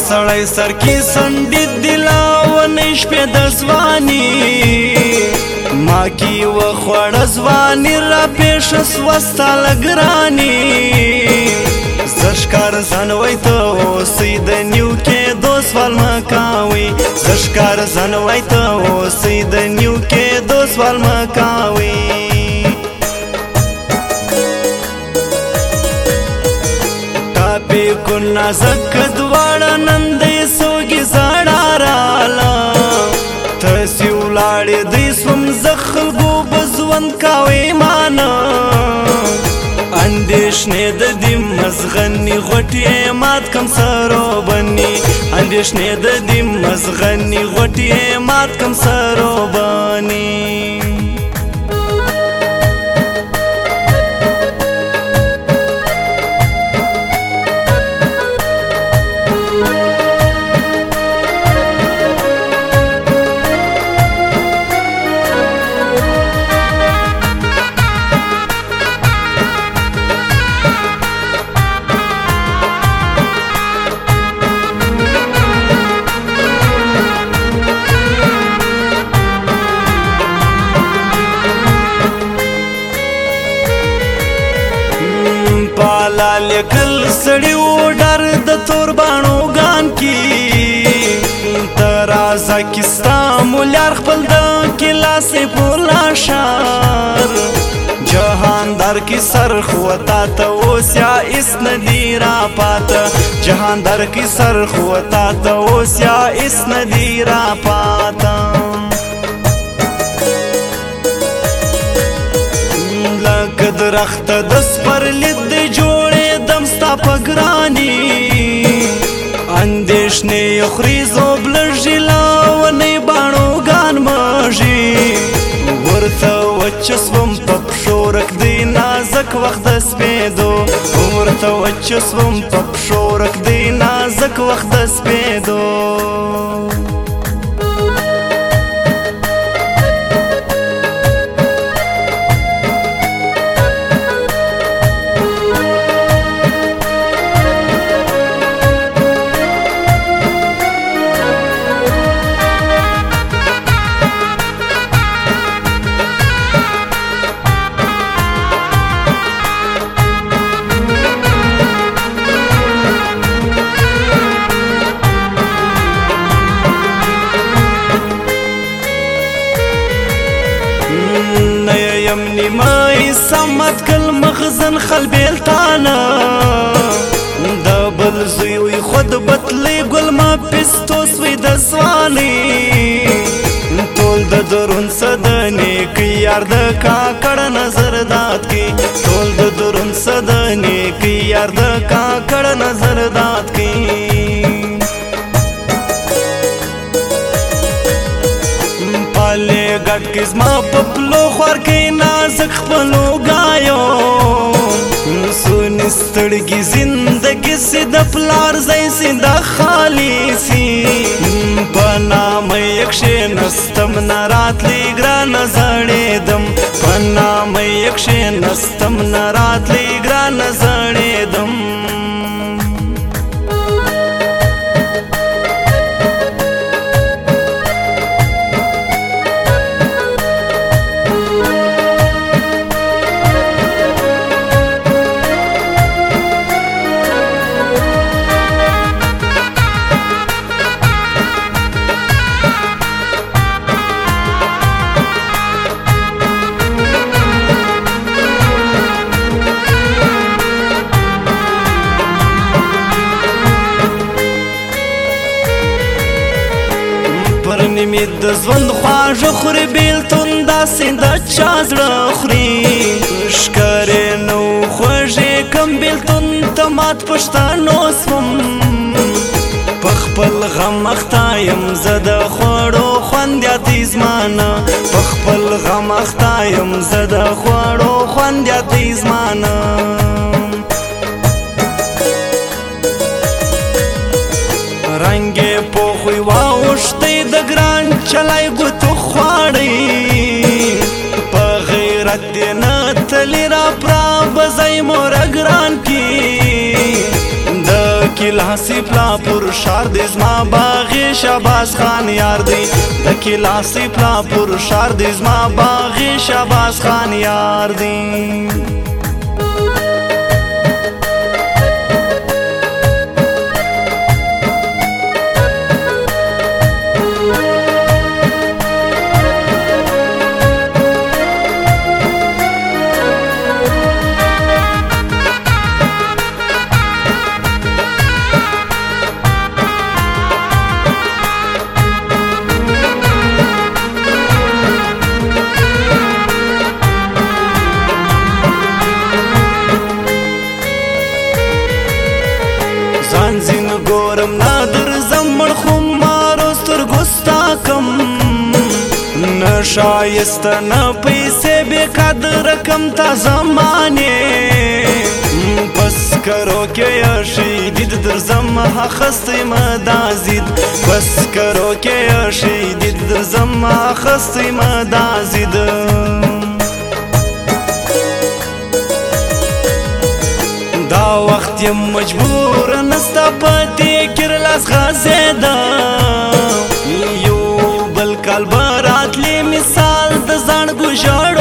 سړی سر کې سندید دلاونې شپې د ځواني ما کې وخوړه ځواني را پیښه سوه ستا له ګراني زه ښکار ځانوی ته اوسئ د نیو کېدو سوال مه کوئ زه ښکار ځانوی ته اوسئ د نیو کېدو سوال مه کوئ ټاپې کو نازک دواړه نن دی سوګي زړه راله تاسې ولاړې دی سوم زه خلکو به ژوند کوئ مانه اندېښنې د دې مزغني غوټې مات کم سروبني اندېښنې د دې مزغني غوټې مات کم سروبني پالا لیکل سړي و ډر د تور باڼو ګان کې ته رازه کې ستا مولیار خپل د کلاسې پولا ښار جهاندار کې سرخ وتا ته اوس یا اس ندی را پاته جهاندار کې سرخ وتا ته اوس یا اس ندی را پاته لکه درخت د سپرلي د جوړې دم ستا په ګراني اندېښنې خوري زوبلږي لاونې باڼوګان مږي ورته وچه سوم په پښو رکدی نازک وخت د سپېدو ورته وچه سوم په پښو رکدی نازک وخت د سپېدو نیمای سمت کل مخزن خل بیلتانا دا بل زوی خود بطلی گل ما پستوس وی د ځواني ټول د درون صدنې کې یار د کاکړ نظر داد کې ټول د درون صدنې کې یار د کاکړ نظر داد کې پالې ګټ کې زما په پلو خوار کې نازک خپلو ګایو سونی ستړګي زندګي سي د پلار ځای سي د خالي سي په نامه یې کښېنستم نه راتلی ګرانه زړېدم په نامه یې کښېنستم نه راتلی ګرانه زړېدم نیمې د ژوند خواږه خوري بېلتون داسې د چا زړه خوري ښکارې نو خوږې کم بېلتون ته مات پښتانو سوم په خپل غم اخته یم زه د خوړو خوند یادې زمانه په خپل غم اخته یم زه د خوړو خوند یادې زمانه رنګې پوخوي واوښتی د ګران چلای ګوتو خواړی په غیرت دې نه تلي را پرا بځای موره ګران کې د کلاسی پلا پر شار دی زما باغی شاباس خان یار دی د کلاسی پلا پر شار دی زما باغی شاباس خان یار دی ځان زین ګورم نادر زمړ خم مارو سترګستا کم نه شایسته نه پیسې بې قدر کم تا زمانې بس کرو کې شهید در زم خستی مدازید بس کرو کې شهید در زم خستی مدازید دا وخت یم مجبور نستا پتی کرلاس غازیدا یو بل کال برات لی مثال د ځان ګوژړ